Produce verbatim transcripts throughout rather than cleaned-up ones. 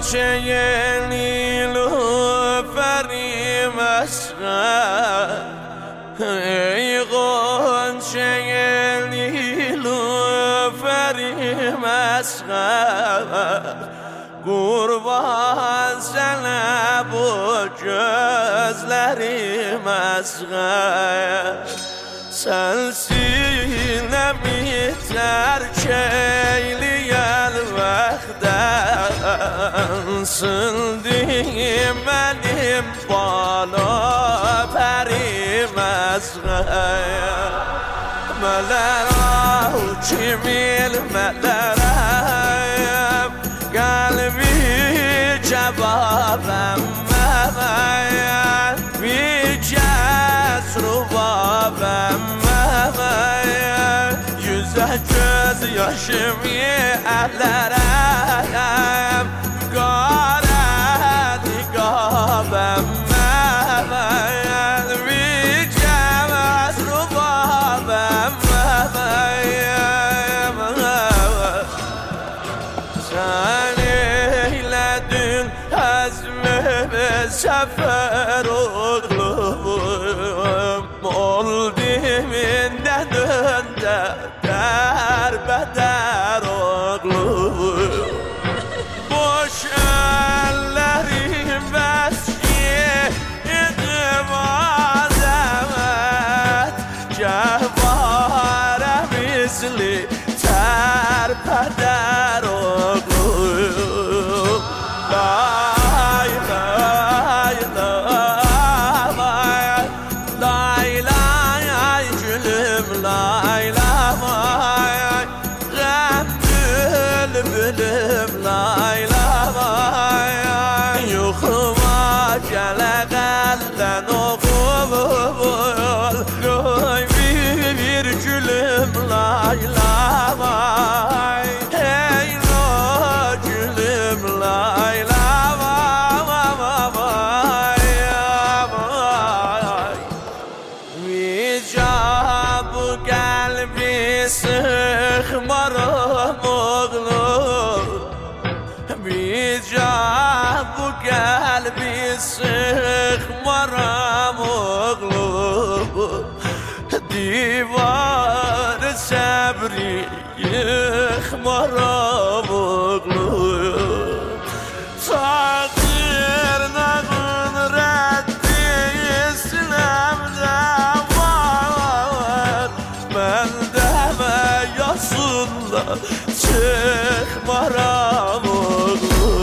غنچه نیلوفری مسخر ای غنچه نیلوفری مسخر قربان sana bu gözlerim asgar sensin mi terk eyleyen vakten sındım benim bana perim asgar meler kimil meler kalbi cevabım memeyen bir kez rubabım memeyen yüze göz yaşımı ellerem kara nikabım memeyen bir kez rubabım memeyen sen eyledin hazmimi sefer oğlum oldu minden önde derbeder oğlum boş ellerim besyedim azamet cevare misli terpeder oğlum lay lay lay lay lay gülüm lay lay gam bülbülüm lay lay yuxuma gələ qəldən oğul qoy bir gülüm lay lay hey lo gülüm lay lay bu kalbi sıkmarım oğlum Bica bu kalbi sıkmarım oğlum Divar sabri yıkmarım oğlum Takdir nağın reddi İslam'da ben deme yasında çıkmaram oğlum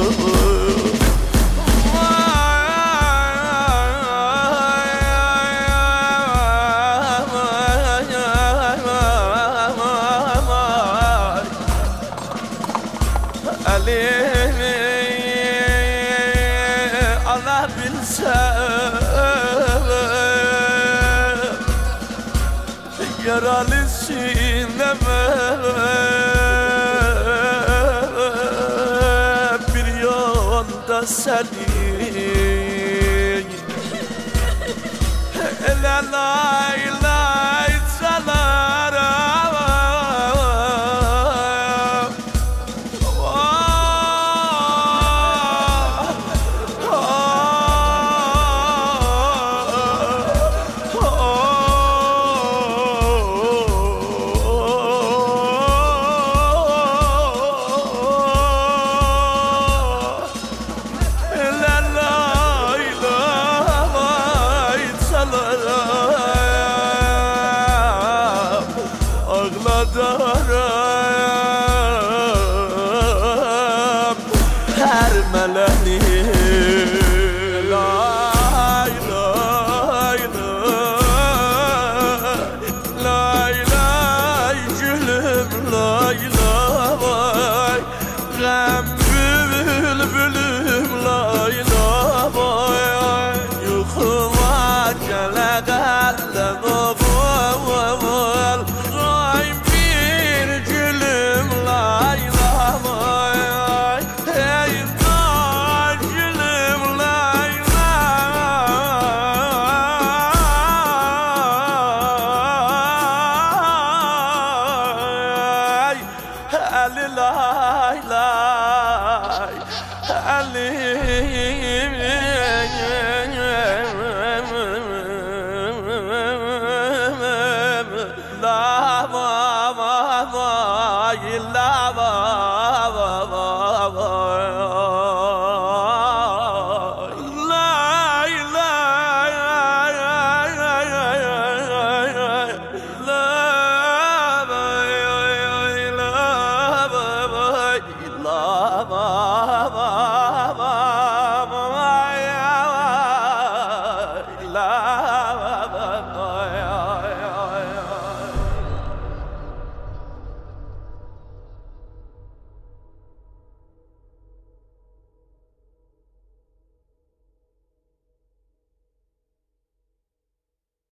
Ali Allah bilsem yaralı sineme bir yanda senin la lay lay çalarım ağladarım her meleni lay lay lay lay lay gülüm lay lay gam bülbülüm lay lay yuxuma gələ qəldən oğul lay lay Alim la va va va la va